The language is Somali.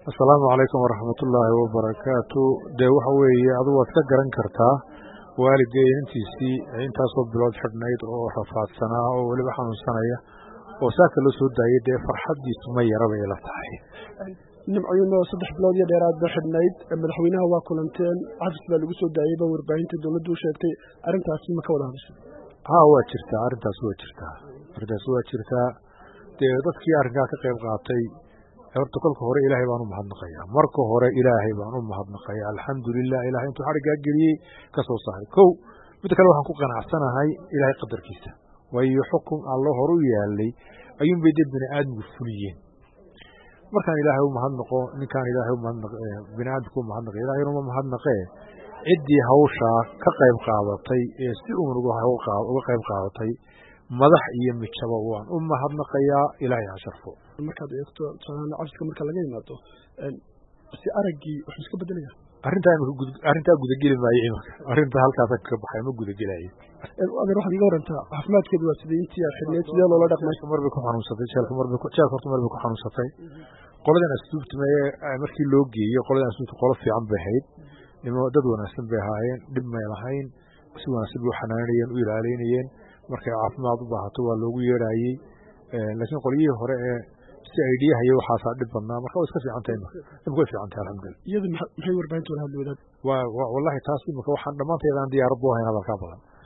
Asalaamu calaykum waraxmatullaahi wabarakaatu. Dee waxa weeye adigu waad ka garan kartaa waalidkay intiisii intaasoo bilood xidhnayd oo rafaadsanaa oo weliba xanuunsanaya oo saaka loo soo daayay dee farxaddiisu ma yara bay ila tahay. nimcayno 3 bilood iyo dheeraad ba xidhnayd madaxweynaha waa kulanteen cafis baa lagu soo daayay warbaahinta dawladdu sheegtay arrintaasi ma ka wada hadashay? Waa jirtaa arrintaas waa jirtaa dee dadkii arrinkaa ka qayb qaatay horta kolka hore ilaahay baan u mahadnaqayaa marka hore ilaahay baan u mahadnaqayaa alxamdulilah ilaahay intuu xarigaa geliyey ka soo saaray kow midda kale waxaan ku qanacsanahay ilaahay qadarkiisa waayo xukun allo horu yaalay ayuun bay dad bini aadmigu fuliyeen markaan ilaahay u mahadnaqo ninkaan ilaahay u mahadnaq bini aadamku u mahadnaqay ilaahay uma mahadnaqee ciddii hawshaa ka qayb qaadatay ee si uun uga qayb qaadatay madax iyo mijaba waan u mahadnaqayaa ilaahay ha sharfo. markaad eegto cafska marka laga yimaado si araggii wuxuu iska bedelayaa arrintaa gudageli maayo imanka arrinta halkaasa ka baxay ma gudagelayo. adeer waxaad iga warantaa caafimaadkeedu waa sidee intii aad xidhneyd sidee loola dhaqmay? marbay ku xanuunsatay jeelka horta marbay ku xanuunsatay qoladan asluubta markii loo geeyo qoladan asluubta qolo fiican bay ahayd dad wanaagsan bay ahaayeen dhib may lahayn si wanaagsan bay u xanaanayeen u ilaalinayeen markay caafimaad u baahato waa loogu yeedhaayey laakiin qolyihii hore ee si aidiyaha iyo waxaasaa dhib badnaa marka way iska fiican tahay imika way fiican tahay alxamdulillah. iyadu maxay warbaahinta wada hadli wadaad? wallahi taas imika waxaan dhammaanteedaan diyaarad buu ahayn hadalkaa badan